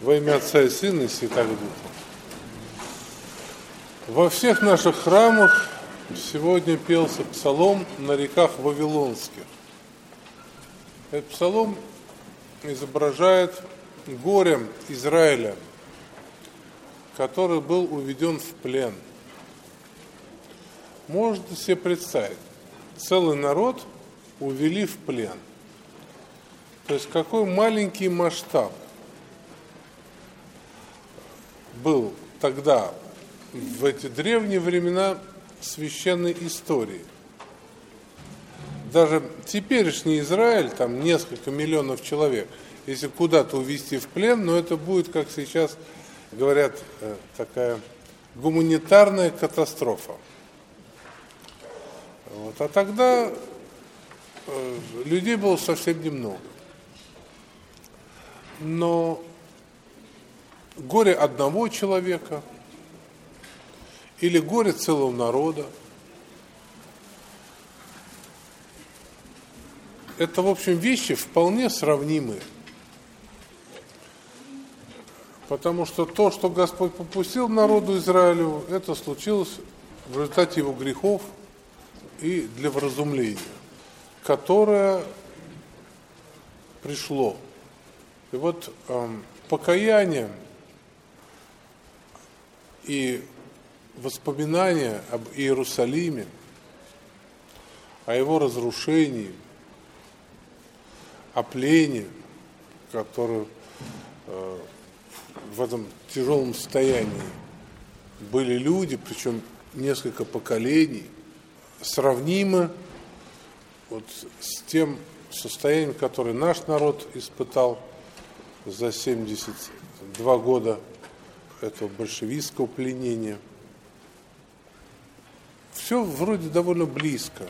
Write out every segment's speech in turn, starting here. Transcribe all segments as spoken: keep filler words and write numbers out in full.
Во имя Отца и Сына и Святаго Духа. Во всех наших храмах сегодня пелся псалом на реках Вавилонских. Этот псалом изображает горе Израиля, который был уведен в плен. Можно себе представить, целый народ увели в плен. То есть какой маленький масштаб был тогда, в эти древние времена священной истории. Даже теперешний Израиль, там несколько миллионов человек, если куда-то увезти в плен, но это будет, как сейчас говорят, такая гуманитарная катастрофа. Вот. А тогда людей было совсем немного. Но горе одного человека или горе целого народа – это, в общем, вещи вполне сравнимые. Потому что то, что Господь попустил народу Израилю, это случилось в результате его грехов и для вразумления, которое пришло. И вот эм, покаяние и воспоминания об Иерусалиме, о его разрушении, о плене, который э, в этом тяжелом состоянии были люди, причем несколько поколений, сравнимы вот с тем состоянием, которое наш народ испытал за семьдесят два года этого большевистского пленения. Все вроде довольно близко,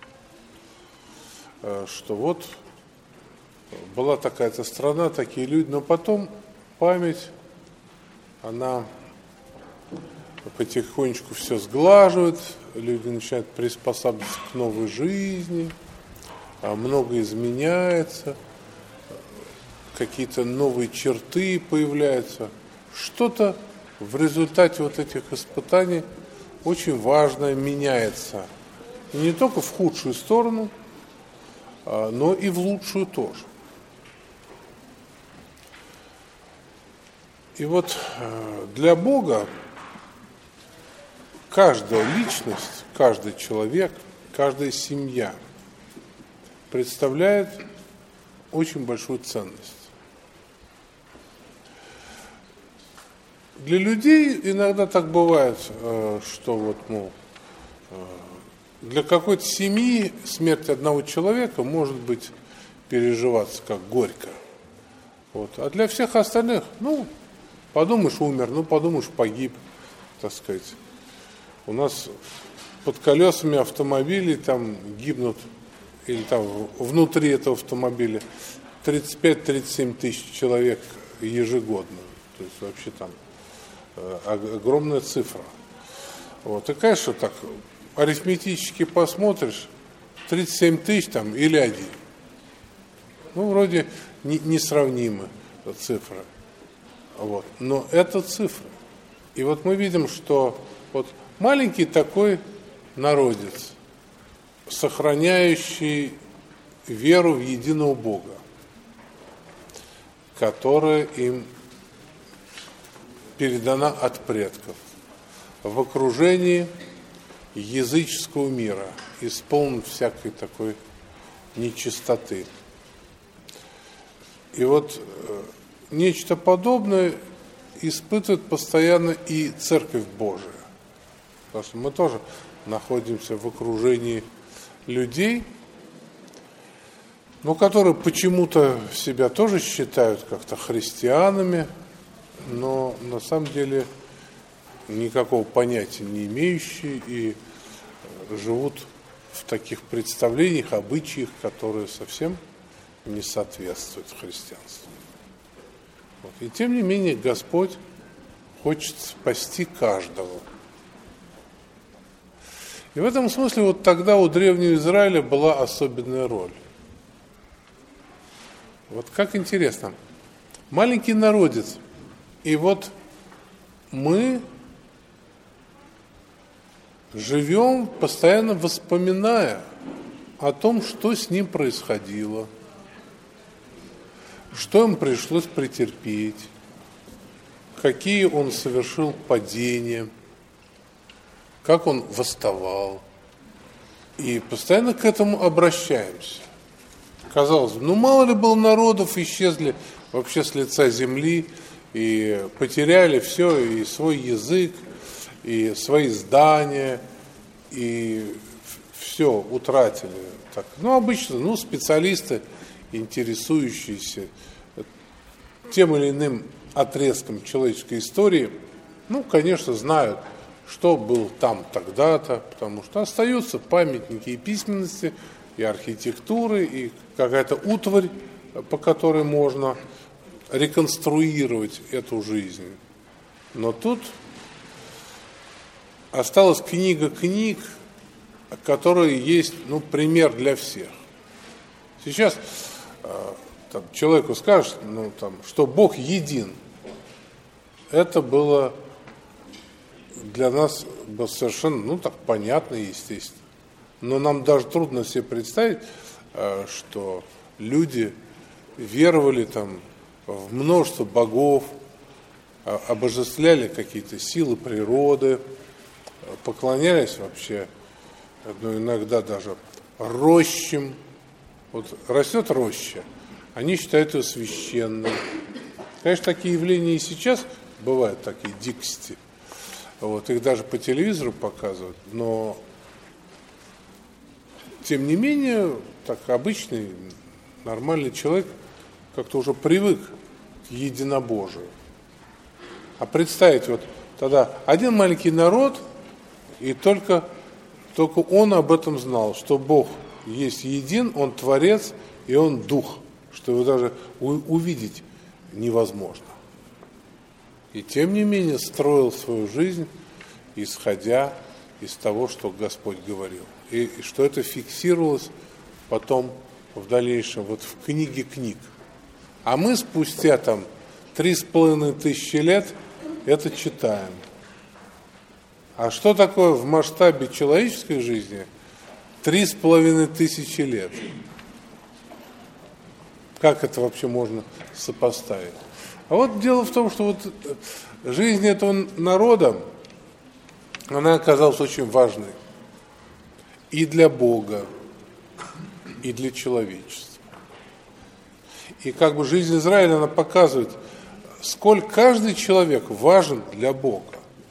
что вот была такая-то страна, такие люди, но потом память, она потихонечку все сглаживает, люди начинают приспосабливаться к новой жизни, много изменяется, какие-то новые черты появляются. Что-то в результате вот этих испытаний очень важное меняется. И не только в худшую сторону, но и в лучшую тоже. И вот для Бога каждая личность, каждый человек, каждая семья представляет очень большую ценность. Для людей иногда так бывает, что вот, мол, для какой-то семьи смерть одного человека может быть переживаться как горько. Вот. А для всех остальных, ну, подумаешь, умер, ну, подумаешь, погиб, так сказать. У нас под колесами автомобилей там гибнут, или там внутри этого автомобиля тридцать пять - тридцать семь тысяч человек ежегодно. То есть вообще там огромная цифра. Вот. И, конечно, так арифметически посмотришь, тридцать семь тысяч там или один. Ну, вроде не, несравнимы цифры. Вот. Но это цифры. И вот мы видим, что вот маленький такой народец, сохраняющий веру в единого Бога, которая им передана от предков, в окружении языческого мира, исполнен всякой такой нечистоты. И вот нечто подобное испытывает постоянно и Церковь Божия. Потому что мы тоже находимся в окружении людей, ну, которые почему-то себя тоже считают как-то христианами, но на самом деле никакого понятия не имеющие и живут в таких представлениях, обычаях, которые совсем не соответствуют христианству. Вот. И тем не менее Господь хочет спасти каждого. И в этом смысле вот тогда у древнего Израиля была особенная роль. Вот как интересно, маленький народец И вот мы живем, постоянно вспоминая о том, что с ним происходило, что им пришлось претерпеть, какие он совершил падения, как он восставал. И постоянно к этому обращаемся. Казалось бы, ну мало ли было народов, исчезли вообще с лица земли, и потеряли все, и свой язык, и свои здания, и все утратили. Так, ну, обычно, ну, специалисты, интересующиеся тем или иным отрезком человеческой истории, ну, конечно, знают, что был там тогда-то, потому что остаются памятники и письменности, и архитектуры, и какая-то утварь, по которой можно реконструировать эту жизнь. Но тут осталась книга книг, которая есть, ну, пример для всех. Сейчас э, там, человеку скажешь, ну, там, что Бог един. Это было для нас было совершенно, ну, так понятно, естественно. Но нам даже трудно себе представить, э, что люди веровали там в множество богов, э, обожествляли какие-то силы природы, поклонялись вообще, ну, иногда даже рощам. Вот растет роща, они считают ее священной. Конечно, такие явления и сейчас бывают, такие дикости. Вот, их даже по телевизору показывают, но тем не менее, так обычный, нормальный человек как-то уже привык к единобожию. А представить, вот тогда один маленький народ, и только, только он об этом знал, что Бог есть един, Он Творец, и Он Дух, что его даже увидеть невозможно. И тем не менее строил свою жизнь, исходя из того, что Господь говорил. И, и что это фиксировалось потом в дальнейшем вот в книге книг. А мы спустя там три с половиной тысячи лет это читаем. А что такое в масштабе человеческой жизни три с половиной тысячи лет? Как это вообще можно сопоставить? А вот дело в том, что вот жизнь этого народа, она оказалась очень важной и для Бога, и для человечества. И как бы жизнь Израиля, она показывает, сколько каждый человек важен для Бога.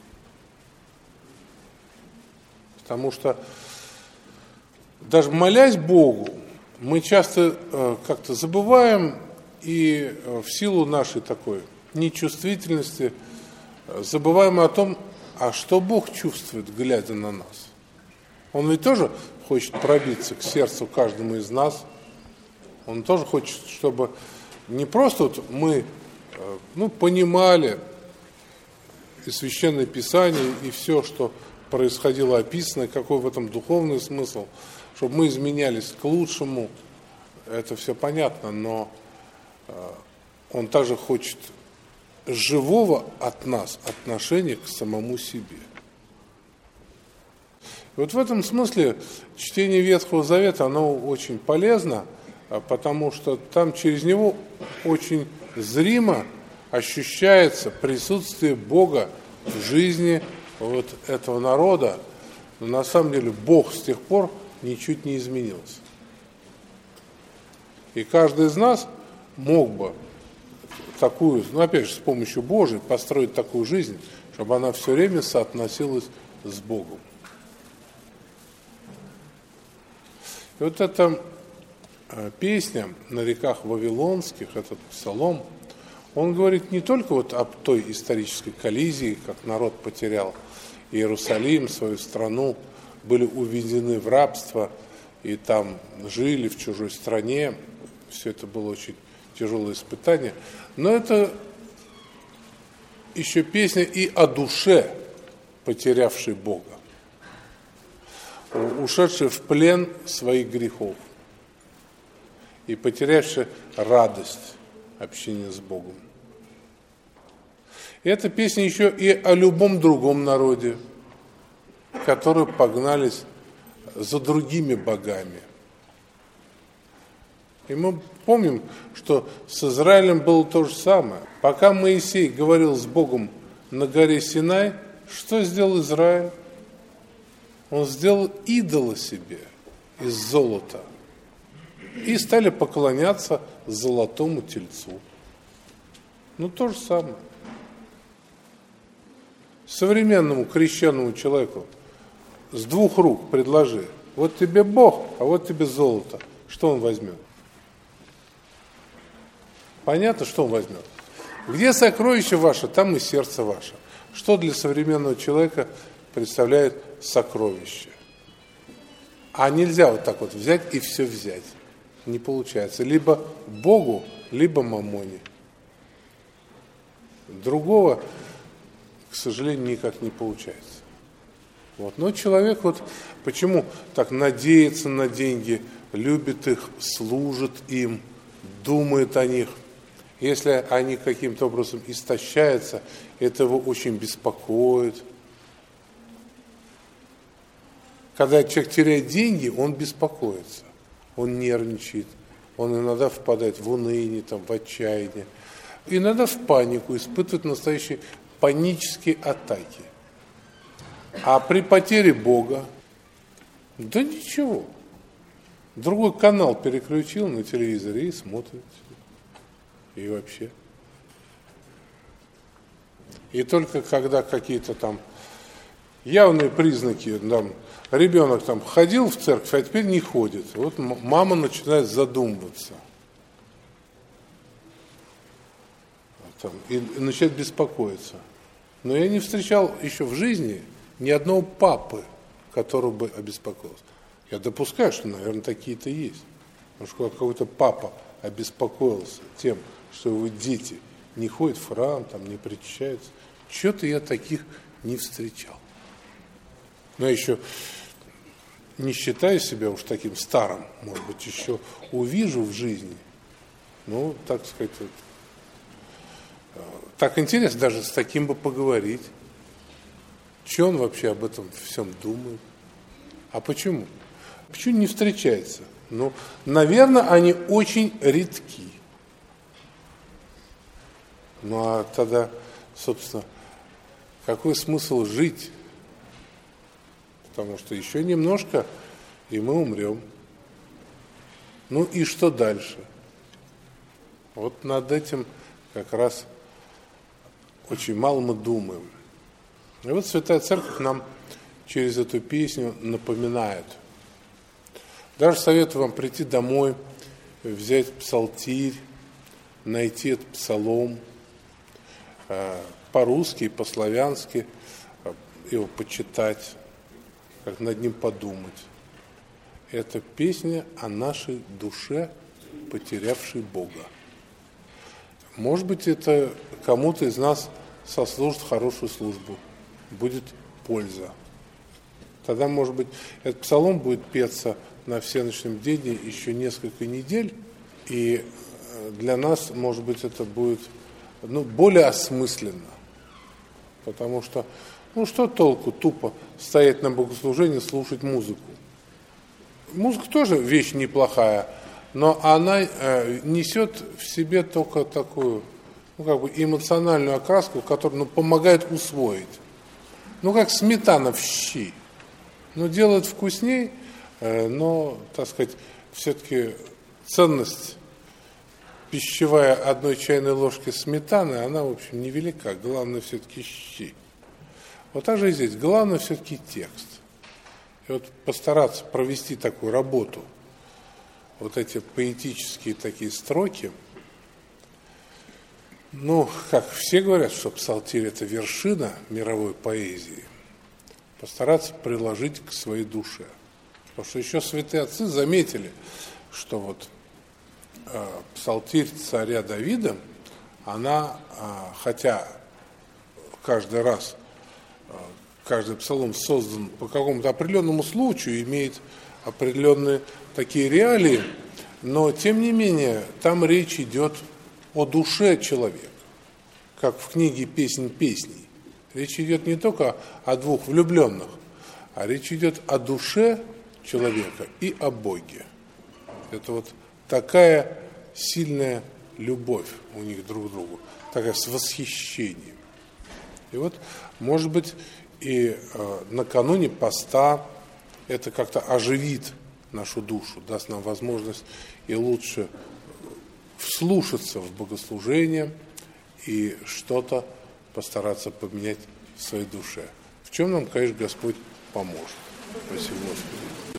Потому что даже молясь Богу, мы часто э, как-то забываем и э, в силу нашей такой нечувствительности э, забываем о том, а что Бог чувствует, глядя на нас. Он ведь тоже хочет пробиться к сердцу каждому из нас. Он тоже хочет, чтобы не просто вот мы э, ну, понимали и Священное Писание, и все, что происходило, описано, какой в этом духовный смысл, чтобы мы изменялись к лучшему, это все понятно, но э, Он также хочет живого от нас отношения к самому себе. И вот в этом смысле чтение Ветхого Завета, оно очень полезно, потому что там через него очень зримо ощущается присутствие Бога в жизни вот этого народа. Но на самом деле Бог с тех пор ничуть не изменился. И каждый из нас мог бы такую, ну опять же, с помощью Божией построить такую жизнь, чтобы она все время соотносилась с Богом. И вот эта песня «На реках Вавилонских», этот псалом, он говорит не только вот об той исторической коллизии, как народ потерял Иерусалим, свою страну, были уведены в рабство и там жили в чужой стране. Все это было очень тяжелое испытание. Но это еще песня и о душе, потерявшей Бога, ушедшей в плен своих грехов и потерявшей радость общения с Богом. И эта песня еще и о любом другом народе, которые погнались за другими богами. И мы помним, что с Израилем было то же самое. Пока Моисей говорил с Богом на горе Синай, что сделал Израиль? Он сделал идола себе из золота. И стали поклоняться золотому тельцу. Ну, то же самое. Современному крещенному человеку с двух рук предложи: вот тебе Бог, а вот тебе золото. Что он возьмет? Понятно, что он возьмет. Где сокровище ваше, там и сердце ваше. Что для современного человека представляет сокровище? А нельзя вот так вот взять и все взять. Не получается. Либо Богу, либо мамоне. Другого, к сожалению, никак не получается. Вот. Но человек вот почему так надеется на деньги, любит их, служит им, думает о них. Если они каким-то образом истощаются, это его очень беспокоит. Когда человек теряет деньги, он беспокоится, он нервничает, он иногда впадает в уныние, там, в отчаяние, иногда в панику, испытывает настоящие панические атаки. А при потере Бога, да ничего, другой канал переключил на телевизоре и смотрит. И вообще. И только когда какие-то там явные признаки, там, ребенок там ходил в церковь, а теперь не ходит. Вот мама начинает задумываться. Там, и начинает беспокоиться. Но я не встречал еще в жизни ни одного папы, который бы обеспокоился. Я допускаю, что, наверное, такие-то есть. Потому что какой-то папа обеспокоился тем, что его дети не ходят в храм, там, не причащаются. Чего-то я таких не встречал. Но я еще не считаю себя уж таким старым. Может быть, еще увижу в жизни. Ну, так сказать, так интересно даже с таким бы поговорить. Что он вообще об этом всем думает? А почему? Почему не встречается? Ну, наверное, они очень редки. Ну, а тогда, собственно, какой смысл жить? Потому что еще немножко, и мы умрем. Ну и что дальше? Вот над этим как раз очень мало мы думаем. И вот Святая Церковь нам через эту песню напоминает. Даже советую вам прийти домой, взять псалтирь, найти этот псалом, по-русски и по-славянски его почитать, как над ним подумать. Это песня о нашей душе, потерявшей Бога. Может быть, это кому-то из нас сослужит хорошую службу, будет польза. Тогда, может быть, этот псалом будет петься на всеночном дене еще несколько недель, и для нас, может быть, это будет ну, более осмысленно. Потому что, ну что толку тупо стоять на богослужении, слушать музыку? Музыка тоже вещь неплохая, но она э, несет в себе только такую, ну, как бы эмоциональную окраску, которая ну, помогает усвоить. Ну, как сметана в щи. Ну, делает вкусней, э, но, так сказать, все-таки ценность пищевая одной чайной ложки сметаны, она, в общем, невелика. Главное все-таки щи. Вот так же и здесь. Главное все-таки текст. И вот постараться провести такую работу, вот эти поэтические такие строки, ну, как все говорят, что псалтирь – это вершина мировой поэзии, постараться приложить к своей душе. Потому что еще святые отцы заметили, что вот псалтирь царя Давида, она, хотя каждый раз, каждый псалом создан по какому-то определенному случаю, имеет определенные такие реалии, но, тем не менее, там речь идет о душе человека. как в книге «Песнь песней». Речь идет не только о двух влюбленных, а речь идет о душе человека и о Боге. Это вот такая сильная любовь у них друг к другу, такая с восхищением. И вот, может быть, и э, накануне поста это как-то оживит нашу душу, даст нам возможность и лучше вслушаться в богослужение и что-то постараться поменять в своей душе. В чем нам, конечно, Господь поможет. Спасибо, Господи.